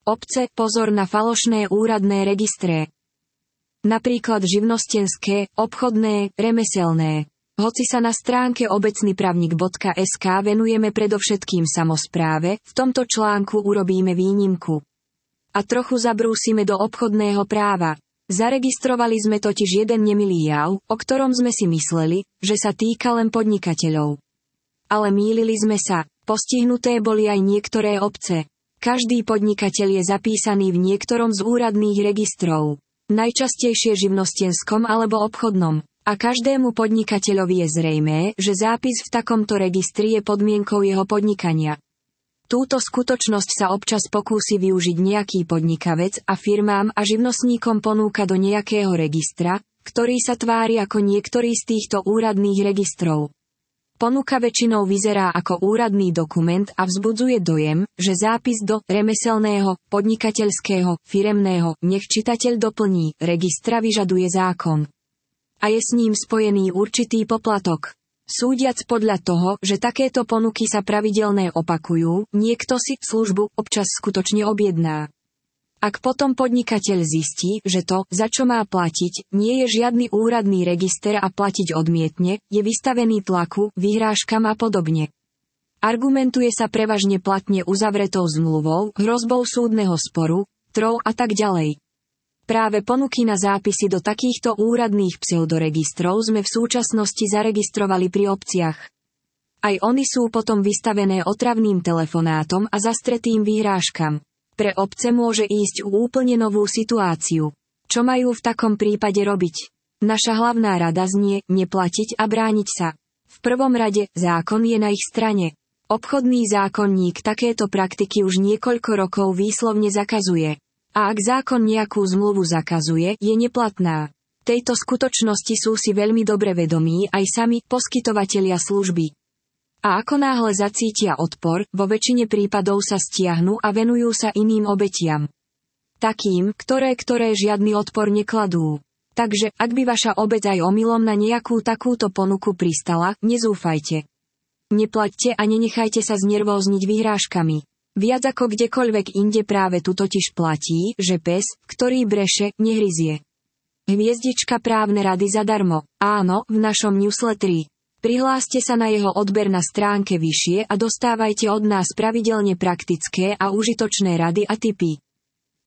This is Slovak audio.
Obce, pozor na falošné úradné registre. Napríklad živnostenské, obchodné, remeselné. Hoci sa na stránke obecnypravnik.sk venujeme predovšetkým samospráve, v tomto článku urobíme výnimku. A trochu zabrúsime do obchodného práva. Zaregistrovali sme totiž jeden nemilý jav, o ktorom sme si mysleli, že sa týka len podnikateľov. Ale mýlili sme sa, postihnuté boli aj niektoré obce. Každý podnikateľ je zapísaný v niektorom z úradných registrov. Najčastejšie živnostenskom alebo obchodnom. A každému podnikateľovi je zrejmé, že zápis v takomto registri je podmienkou jeho podnikania. Túto skutočnosť sa občas pokúsi využiť nejaký podnikavec a firmám a živnostníkom ponúka do nejakého registra, ktorý sa tvári ako niektorý z týchto úradných registrov. Ponuka väčšinou vyzerá ako úradný dokument a vzbudzuje dojem, že zápis do remeselného, podnikateľského, firemného, nech čitateľ doplní, registra vyžaduje zákon. A je s ním spojený určitý poplatok. Súdiac podľa toho, že takéto ponuky sa pravidelne opakujú, niekto si službu občas skutočne objedná. Ak potom podnikateľ zistí, že to, za čo má platiť, nie je žiadny úradný register a platiť odmietne, je vystavený tlaku, vyhrážkam a podobne. Argumentuje sa prevažne platne uzavretou zmluvou, hrozbou súdneho sporu, trov a tak ďalej. Práve ponuky na zápisy do takýchto úradných pseudoregistrov sme v súčasnosti zaregistrovali pri obciach. Aj oni sú potom vystavené otravným telefonátom a zastretým vyhrážkam. Pre obce môže ísť o úplne novú situáciu. Čo majú v takom prípade robiť? Naša hlavná rada znie, neplatiť a brániť sa. V prvom rade, zákon je na ich strane. Obchodný zákonník takéto praktiky už niekoľko rokov výslovne zakazuje. A ak zákon nejakú zmluvu zakazuje, je neplatná. Tejto skutočnosti sú si veľmi dobre vedomí aj sami poskytovatelia služby. A ako náhle zacítia odpor, vo väčšine prípadov sa stiahnu a venujú sa iným obetiam. Takým, ktoré žiadny odpor nekladú. Takže, ak by vaša obec aj omylom na nejakú takúto ponuku pristala, nezúfajte. Neplaťte a nenechajte sa znervózniť vyhrážkami. Viac ako kdekoľvek inde práve tu totiž platí, že pes, ktorý breše, nehryzie. Hviezdička právne rady zadarmo. Áno, v našom newsletteri. Prihláste sa na jeho odber na stránke vyššie a dostávajte od nás pravidelne praktické a užitočné rady a tipy.